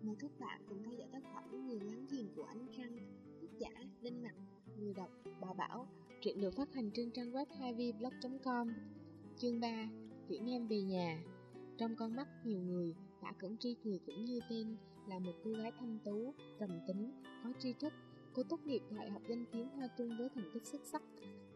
Mời các bạn cùng theo dõi tác phẩm Người láng giềng của ánh trăng, tác giả Đinh Mặc, người đọc Bà Bảo. Truyện được phát hành trên trang web 2vblog.com. Chương 3. Tiễn em về nhà. Trong con mắt nhiều người, Tạ Cẩn Tri cười cũng như tên, là một cô gái thanh tú, trầm tính, có tri thức. Cô tốt nghiệp đại học danh tiếng Hoa Trung với thành tích xuất sắc.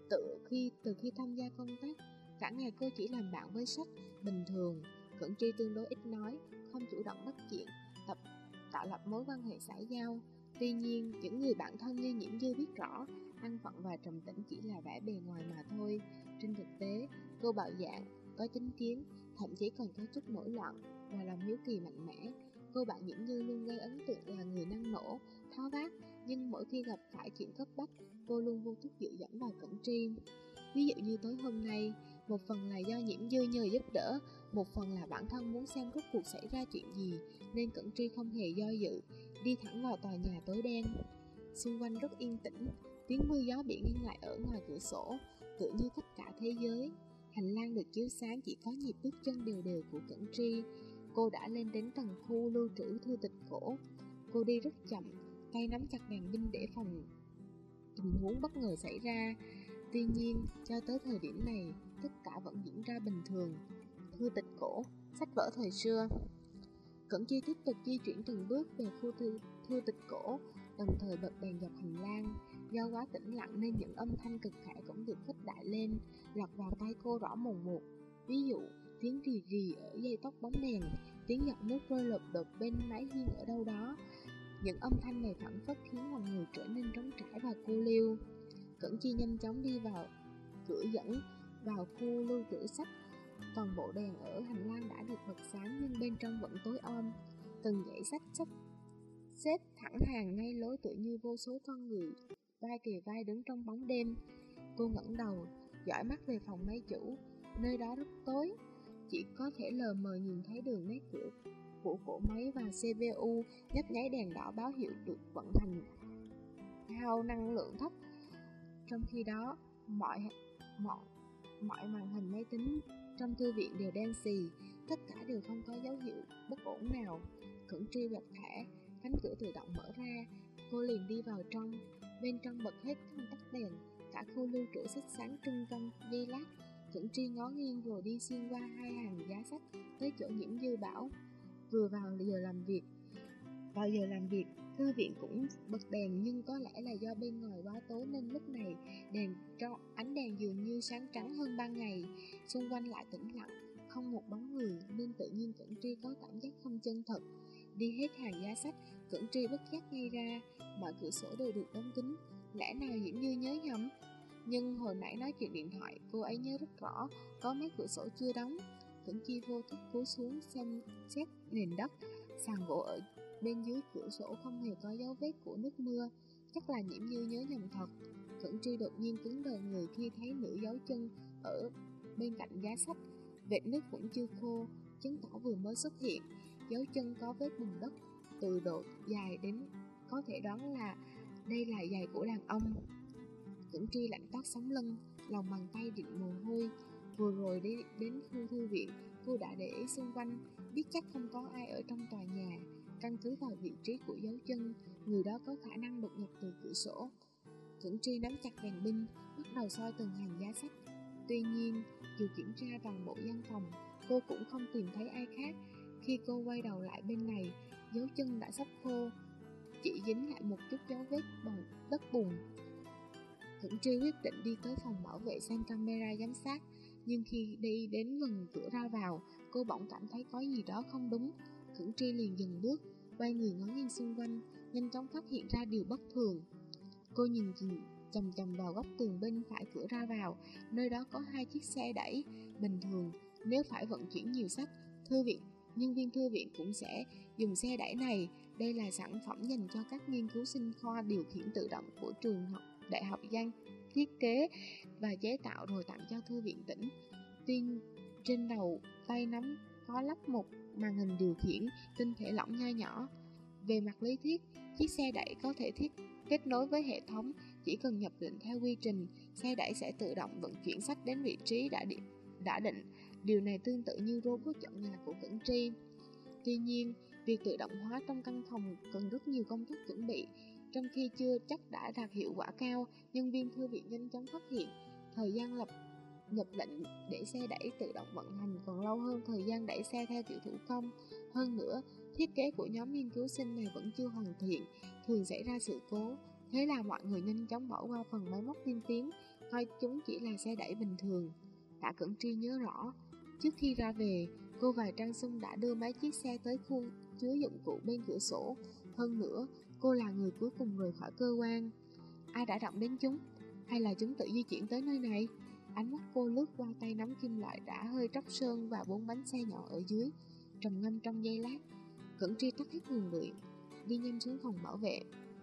Từ khi tham gia công tác, cả ngày cô chỉ làm bạn với sách. Bình thường, Cẩn Tri tương đối ít nói, không chủ động bắt chuyện, tạo lập mối quan hệ xã giao. Tuy nhiên, những người bạn thân như Nhiễm Dư biết rõ, ăn phận và trầm tĩnh chỉ là vẻ bề ngoài mà thôi. Trên thực tế, cô bạo dạn, có chính kiến, thậm chí còn có chút nổi loạn và lòng hiếu kỳ mạnh mẽ. Cô bạn Nhiễm Dư luôn gây ấn tượng là người năng nổ, tháo vát, nhưng mỗi khi gặp phải chuyện cấp bách, cô luôn vô thức dựa dẫm vào Cẩn Tri. Ví dụ như tối hôm nay, một phần là do Nhiễm Dư nhờ giúp đỡ, một phần là bản thân muốn xem rốt cuộc xảy ra chuyện gì, nên Cẩn Tri không hề do dự, đi thẳng vào tòa nhà tối đen. Xung quanh rất yên tĩnh, tiếng mưa gió bị ngưng lại ở ngoài cửa sổ, tựa như tất cả thế giới. Hành lang được chiếu sáng chỉ có nhịp bước chân đều đều của Cẩn Tri. Cô đã lên đến tầng khu lưu trữ thư tịch cổ. Cô đi rất chậm, tay nắm chặt đèn pin để phòng tình huống bất ngờ xảy ra. Tuy nhiên, cho tới thời điểm này, tất cả vẫn diễn ra bình thường. Thư tịch cổ, sách vở thời xưa. Cẩn Tri tiếp tục di chuyển từng bước về khu thư tịch cổ, đồng thời bật đèn dọc hành lang. Do quá tĩnh lặng nên những âm thanh cực khẽ cũng được khuếch đại lên, lọt vào tai cô rõ mồn một. Ví dụ, tiếng rì rì ở dây tóc bóng đèn, tiếng giọt nước rơi lộp đột bên mái hiên ở đâu đó. Những âm thanh này phảng phất khiến lòng người trở nên trống trải và cô liêu. Cẩn Tri nhanh chóng đi vào cửa dẫn vào khu lưu trữ sách. Toàn bộ đèn ở hành lang đã được bật sáng nhưng bên trong vẫn tối om. Từng dãy sách xếp thẳng hàng ngay lối tựa như vô số con người vai kề vai đứng trong bóng đêm. Cô ngẩng đầu, dõi mắt về phòng máy chủ. Nơi đó rất tối, chỉ có thể lờ mờ nhìn thấy đường nét cửa của cổ máy và CPU nhấp nháy đèn đỏ báo hiệu được vận hành hao năng lượng thấp. Trong khi đó, mọi màn hình máy tính trong thư viện đều đen xì, tất cả đều không có dấu hiệu bất ổn nào. Cẩn Tri bật thẻ, cánh cửa tự động mở ra, cô liền đi vào trong. Bên trong bật hết công tắc đèn, cả khu lưu trữ sách sáng trưng trong giây lát. Cẩn Tri ngó nghiêng rồi đi xuyên qua hai hàng giá sách tới chỗ Nhiễm Dư bảo. Vào giờ làm việc, thư viện cũng bật đèn, nhưng có lẽ là do bên ngoài quá tối nên lúc này ánh đèn dường như sáng trắng hơn ban ngày. Xung quanh lại tĩnh lặng, không một bóng người, nên tự nhiên Cẩn Tri có cảm giác không chân thật. Đi hết hàng giá sách, Cẩn Tri bất giác ngay ra, mọi cửa sổ đều được đóng kín. Lẽ nào Nhiễm Như nhớ nhầm? Nhưng hồi nãy nói chuyện điện thoại, cô ấy nhớ rất rõ, có mấy cửa sổ chưa đóng. Cẩn Tri vô thức cúi xuống xem xét nền đất, sàn gỗ ở bên dưới cửa sổ không hề có dấu vết của nước mưa. Chắc là Nhiễm Như nhớ nhầm thật. Cẩn Tri đột nhiên cứng đờ người khi thấy nửa dấu chân ở bên cạnh giá sách. Vệt nước vẫn chưa khô, chứng tỏ vừa mới xuất hiện. Dấu chân có vết bùn đất, từ độ dài đến có thể đoán là đây là giày của đàn ông. Cẩn Tri lạnh toát sống lưng, lòng bàn tay địn mồ hôi. Vừa rồi đi đến khu thư viện, cô đã để ý xung quanh, biết chắc không có ai ở trong tòa nhà. Căn cứ vào vị trí của dấu chân, người đó có khả năng đột nhập từ cửa sổ. Cẩn Tri nắm chặt đèn pin, bắt đầu soi từng hàng giá sách. Tuy nhiên, dù kiểm tra toàn bộ văn phòng, cô cũng không tìm thấy ai khác. Khi cô quay đầu lại bên này, dấu chân đã sắp khô, chỉ dính lại một chút dấu vết bằng đất bùn. Cẩn Tri quyết định đi tới phòng bảo vệ xem camera giám sát, nhưng khi đi đến gần cửa ra vào, cô bỗng cảm thấy có gì đó không đúng. Cẩn Tri liền dừng bước, quay người ngó nghiêng xung quanh, nhanh chóng phát hiện ra điều bất thường. Cô nhìn chằm chằm vào góc tường bên phải cửa ra vào, nơi đó có hai chiếc xe đẩy. Bình thường, nếu phải vận chuyển nhiều sách, nhân viên thư viện cũng sẽ dùng xe đẩy này. Đây là sản phẩm dành cho các nghiên cứu sinh khoa điều khiển tự động của trường học Đại học Giang thiết kế và chế tạo rồi tặng cho thư viện tỉnh. Tuy trên đầu tay nắm có lắp một màn hình điều khiển tinh thể lỏng nho nhỏ. Về mặt lý thuyết, chiếc xe đẩy có thể kết nối với hệ thống, chỉ cần nhập lệnh theo quy trình, xe đẩy sẽ tự động vận chuyển sách đến vị trí đã định. Điều này tương tự như robot chọn nhà của Cẩn Tri. Tuy nhiên, Việc tự động hóa trong căn phòng cần rất nhiều công tác chuẩn bị. Trong khi chưa chắc đã đạt hiệu quả cao, nhân viên thư viện nhanh chóng phát hiện thời gian nhập lệnh để xe đẩy tự động vận hành còn lâu hơn thời gian đẩy xe theo kiểu thủ công. Hơn nữa, thiết kế của nhóm nghiên cứu sinh này vẫn chưa hoàn thiện, thường xảy ra sự cố. Thế là mọi người nhanh chóng bỏ qua phần máy móc tiên tiến, coi chúng chỉ là xe đẩy bình thường. Tạ Cẩn Tri nhớ rõ, trước khi ra về, cô và Trang Xuân đã đưa mấy chiếc xe tới khu chứa dụng cụ bên cửa sổ. Hơn nữa, cô là người cuối cùng rời khỏi cơ quan. Ai đã động đến chúng? Hay là chúng tự di chuyển tới nơi này? Ánh mắt cô lướt qua tay nắm kim loại đã hơi tróc sơn và 4 bánh xe nhỏ ở dưới, trầm ngâm trong giây lát. Cẩn Tri tắt hết nguồn điện, đi nhanh xuống phòng bảo vệ.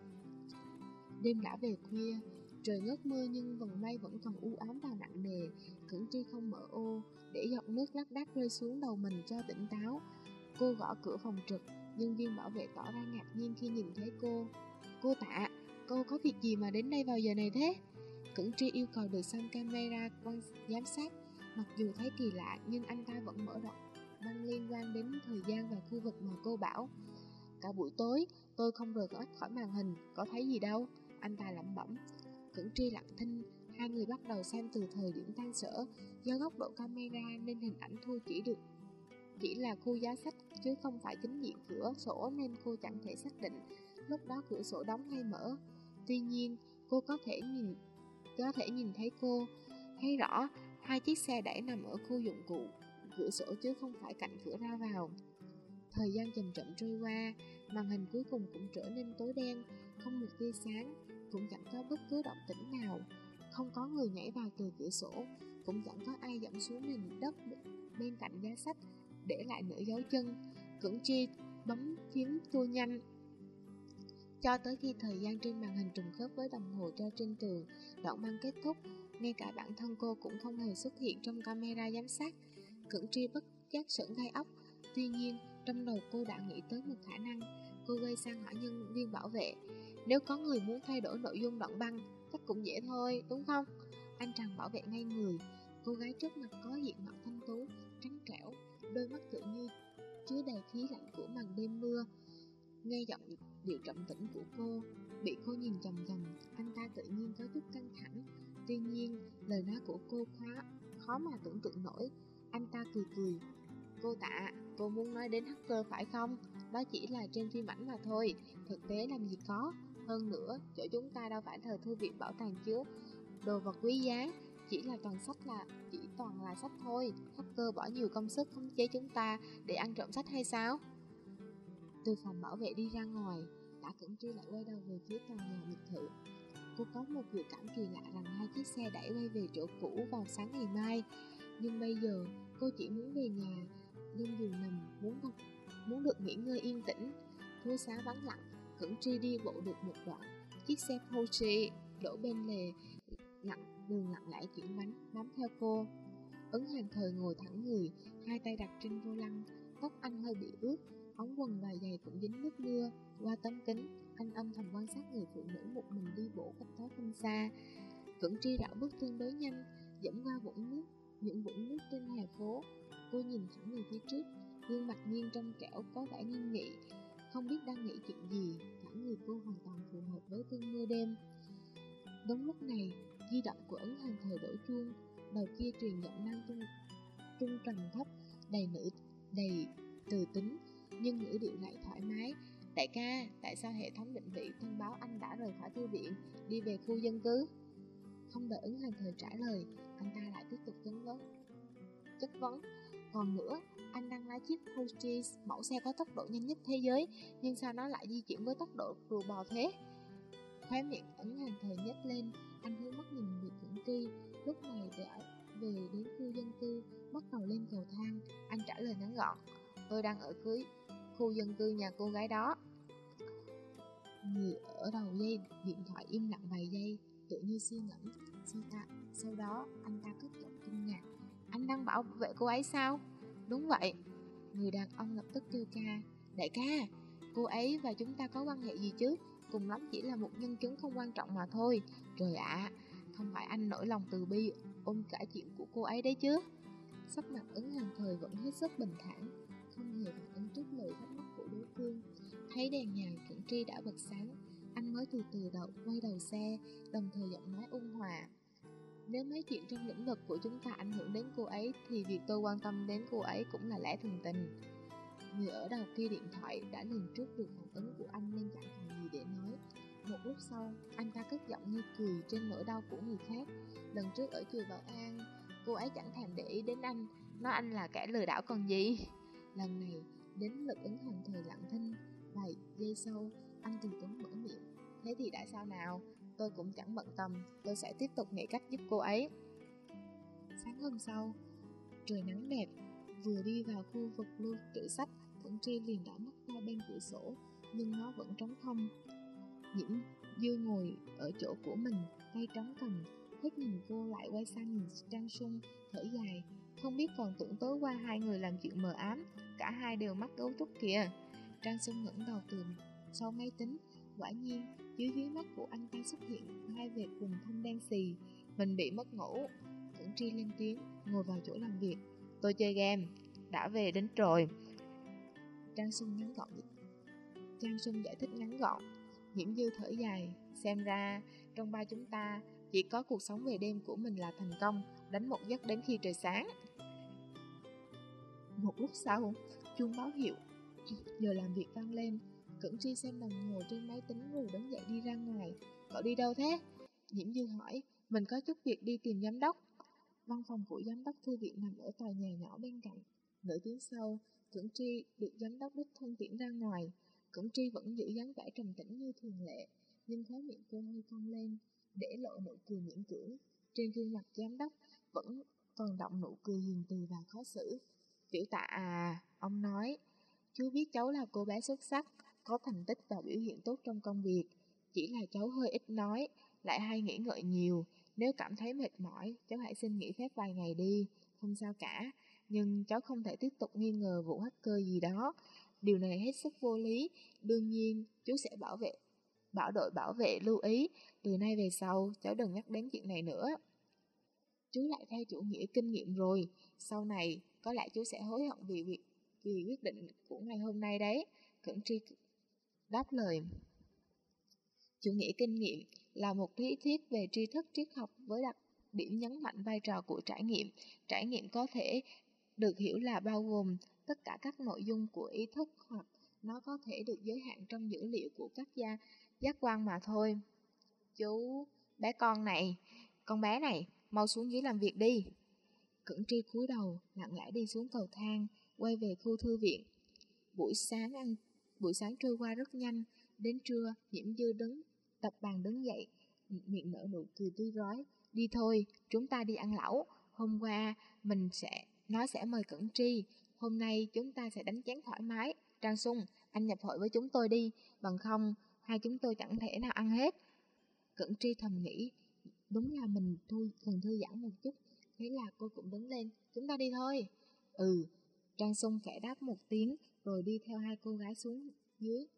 Đêm đã về khuya, trời ngớt mưa nhưng vầng mây vẫn còn u ám và nặng nề. Cẩn Tri không mở ô, để giọt nước lác đác rơi xuống đầu mình cho tỉnh táo. Cô gõ cửa phòng trực, nhân viên bảo vệ tỏ ra ngạc nhiên khi nhìn thấy cô. Cô Tạ, cô có việc gì mà đến đây vào giờ này thế? Cẩn Tri yêu cầu được xem camera giám sát. Mặc dù thấy kỳ lạ nhưng anh ta vẫn mở rộng băng liên quan đến thời gian và khu vực mà cô bảo. Cả buổi tối, tôi không rời mắt khỏi màn hình, có thấy gì đâu, anh ta lẩm bẩm. Cẩn Tri lặng thinh, hai người bắt đầu xem từ thời điểm tan sở. Do góc độ camera nên hình ảnh thu chỉ là khu giá sách chứ không phải chính diện cửa sổ, nên cô chẳng thể xác định lúc đó cửa sổ đóng hay mở. Tuy nhiên, cô có thể nhìn thấy cô thấy rõ hai chiếc xe đẩy nằm ở khu dụng cụ cửa sổ chứ không phải cạnh cửa ra vào. Thời gian chậm chậm trôi qua, màn hình cuối cùng cũng trở nên tối đen, không một tia sáng, cũng chẳng có bất cứ động tĩnh nào. Không có người nhảy vào từ cửa sổ, cũng chẳng có ai dẫm xuống nền đất bên cạnh giá sách để lại nửa dấu chân. Cẩn Tri bấm phím tua nhanh cho tới khi thời gian trên màn hình trùng khớp với đồng hồ treo trên tường. Đoạn băng kết thúc, ngay cả bản thân cô cũng không hề xuất hiện trong camera giám sát. Cẩn Tri bất giác sởn gai ốc. Tuy nhiên, trong đầu cô đã nghĩ tới một khả năng. Cô quay sang hỏi nhân viên bảo vệ, nếu có người muốn thay đổi nội dung đoạn băng, chắc cũng dễ thôi, đúng không? Anh chàng bảo vệ ngay người. Cô gái trước mặt có diện mạo thanh tú, trắng trẻo, đôi mắt tựa như chứa đầy khí lạnh của màn đêm mưa. Nghe giọng điệu trầm tĩnh của cô, bị cô nhìn chằm chằm, anh ta tự nhiên có chút căng thẳng. Tuy nhiên, lời nói của cô khó mà tưởng tượng nổi. Anh ta cười cười. Cô Tạ, cô muốn nói đến hacker phải không? Đó chỉ là trên phim ảnh mà thôi, thực tế làm gì có. Hơn nữa, chỗ chúng ta đâu phải thời thư viện bảo tàng chứa đồ vật quý giá, chỉ toàn là sách thôi. Hacker bỏ nhiều công sức khống chế chúng ta để ăn trộm sách hay sao? Từ phòng bảo vệ đi ra ngoài, Tạ Cẩn Tri lại quay đầu về phía tòa nhà biệt thự. Cô có một dự cảm kỳ lạ rằng hai chiếc xe đẩy quay về chỗ cũ vào sáng ngày mai. Nhưng bây giờ, cô chỉ muốn về nhà, lên giường nằm, muốn được nghỉ ngơi yên tĩnh. Phố xá vắng lặng, Cẩn Tri đi bộ được một đoạn, chiếc xe Porsche đổ bên lề đường lặng lẽ chuyển bánh bám theo cô. Ấn Hàn Thời ngồi thẳng người, hai tay đặt trên vô lăng, tóc anh hơi bị ướt, ống quần và giày cũng dính nước mưa. Qua tấm kính, anh âm thầm quan sát người phụ nữ một mình đi bộ cách đó không xa. Cẩn Tri rảo bước tương đối nhanh, dẫm qua những vũng nước trên hè phố. Cô nhìn thẳng về phía trước, gương mặt nghiêng trong trẻo có vẻ nghiêm nghị, không biết đang nghĩ chuyện gì. Cả người cô hoàn toàn phù hợp với cơn mưa đêm. Đúng lúc này, di động của Ấn Hàn Thời đổ chuông, đầu kia truyền giọng nam trung trầm thấp, đầy từ tính, nhưng ngữ điệu lại thoải mái. Đại ca, tại sao hệ thống định vị thông báo anh đã rời khỏi thư viện, đi về khu dân cư? Không đợi Ấn Hàn Thời trả lời, anh ta lại tiếp tục chất vấn. Còn nữa, anh đang lái chiếc Porsche, mẫu xe có tốc độ nhanh nhất thế giới, nhưng sao nó lại di chuyển với tốc độ rùa bò thế? Khóe miệng Ấn Hàn Thời nhếch lên, anh hướng mắt nhìn người Cẩn Tri. Lúc này đã về đến khu dân cư, bắt đầu lên cầu thang. Anh trả lời ngắn gọn, tôi đang ở khu dân cư nhà cô gái đó. Người ở đầu dây điện thoại im lặng vài giây, tự như suy ngẫm. Sau đó anh ta cất giọng kinh ngạc, anh đang bảo vệ cô ấy sao? Đúng vậy. Người đàn ông lập tức kêu ca, đại ca, cô ấy và chúng ta có quan hệ gì chứ? Cùng lắm chỉ là một nhân chứng không quan trọng mà thôi. Trời ạ, không phải anh nổi lòng từ bi ôm cả chuyện của cô ấy đấy chứ? Sắc mặt Ấn Hàn Thời vẫn hết sức bình thản, không hề phản ứng trước lời thắc mắc của đối phương. Thấy đèn nhà Cẩn Tri đã bật sáng, anh mới từ từ quay đầu xe, đồng thời giọng nói ôn hòa. Nếu mấy chuyện trong lĩnh vực của chúng ta ảnh hưởng đến cô ấy, thì việc tôi quan tâm đến cô ấy cũng là lẽ thường tình. Người ở đầu kia điện thoại đã lường trước được phản ứng của anh nên chẳng còn gì để nói. Một lúc sau, anh ta cất giọng như cười trên nỗi đau của người khác. Lần trước ở chùa Bảo An, cô ấy chẳng thèm để ý đến anh, nói anh là kẻ lừa đảo còn gì. Lần này, đến lượt ứng hàn thời lặng thinh. Vài giây sau, anh từ tốn mở miệng. Thế thì đã sao nào? Tôi cũng chẳng bận tâm, tôi sẽ tiếp tục nghĩ cách giúp cô ấy. Sáng hôm sau, trời nắng đẹp, vừa đi vào khu vực lưu trữ sách, Cẩn Tri liền đảo mắt ra bên cửa sổ, nhưng nó vẫn trống không. Nhiễm Dư ngồi ở chỗ của mình, tay trống cầm, hết nhìn cô lại quay sang nhìn Trang Xuân, thở dài. Không biết còn tưởng tối qua hai người làm chuyện mờ ám, cả hai đều mắc gấu trúc kìa. Trang Xuân ngẩng đầu từ sau máy tính, quả nhiên dưới mắt của anh ta xuất hiện hai vệt vùng thâm đen xì. Mình bị mất ngủ. Cẩn Tri lên tiếng, ngồi vào chỗ làm việc. Tôi chơi game, đã về đến rồi. Trang Xuân giải thích ngắn gọn. Nhiễm Dư thở dài, xem ra trong ba chúng ta chỉ có cuộc sống về đêm của mình là thành công, đánh một giấc đến khi trời sáng. Một lúc sau, chuông báo hiệu giờ làm việc vang lên. Cẩn Tri xem đồng hồ trên máy tính rồi đứng dậy đi ra ngoài. Cậu đi đâu thế? Nhiễm Dư hỏi. Mình có chút việc đi tìm giám đốc. Văn phòng của giám đốc thư viện nằm ở tòa nhà nhỏ bên cạnh. Nửa tiếng sau, Cẩn Tri được giám đốc đích thân tiễn ra ngoài. Cẩn Tri vẫn giữ dáng vẻ trầm tĩnh như thường lệ, nhưng khóe miệng cô hơi cong lên, để lộ nụ cười miễn cưỡng. Trên gương mặt giám đốc vẫn còn đọng nụ cười hiền từ và khó xử. Tiểu Tạ à, ông nói, chú biết cháu là cô bé xuất sắc, có thành tích và biểu hiện tốt trong công việc. Chỉ là cháu hơi ít nói, lại hay nghĩ ngợi nhiều. Nếu cảm thấy mệt mỏi, cháu hãy xin nghỉ phép vài ngày đi, không sao cả. Nhưng cháu không thể tiếp tục nghi ngờ vụ hacker gì đó. Điều này hết sức vô lý. Đương nhiên, chú sẽ bảo đội bảo vệ lưu ý. Từ nay về sau, cháu đừng nhắc đến chuyện này nữa. Chú lại theo chủ nghĩa kinh nghiệm rồi. Sau này, có lẽ chú sẽ hối hận vì quyết định của ngày hôm nay đấy. Cẩn Tri đáp lời. Chủ nghĩa kinh nghiệm là một lý thuyết về tri thức triết học với đặc điểm nhấn mạnh vai trò của trải nghiệm. Trải nghiệm có thể được hiểu là bao gồm tất cả các nội dung của ý thức, hoặc nó có thể được giới hạn trong dữ liệu của các giác quan mà thôi. Chú, con bé này, mau xuống dưới làm việc đi. Cẩn Tri cúi đầu, lặng lẽ đi xuống cầu thang, quay về khu thư viện. Buổi sáng trôi qua rất nhanh. Đến trưa, Nhiễm Dư tập bàn đứng dậy, miệng nở nụ cười tươi rói. Đi thôi, chúng ta đi ăn lẩu. Hôm qua, nó sẽ mời Cẩn Tri. Hôm nay chúng ta sẽ đánh chén thoải mái. Trang Xuân, anh nhập hội với chúng tôi đi, bằng không, hai chúng tôi chẳng thể nào ăn hết. Cẩn Tri thầm nghĩ, đúng là mình cần thư giãn một chút. Thế là cô cũng đứng lên, chúng ta đi thôi. Trang Xuân khẽ đáp một tiếng, rồi đi theo hai cô gái xuống dưới.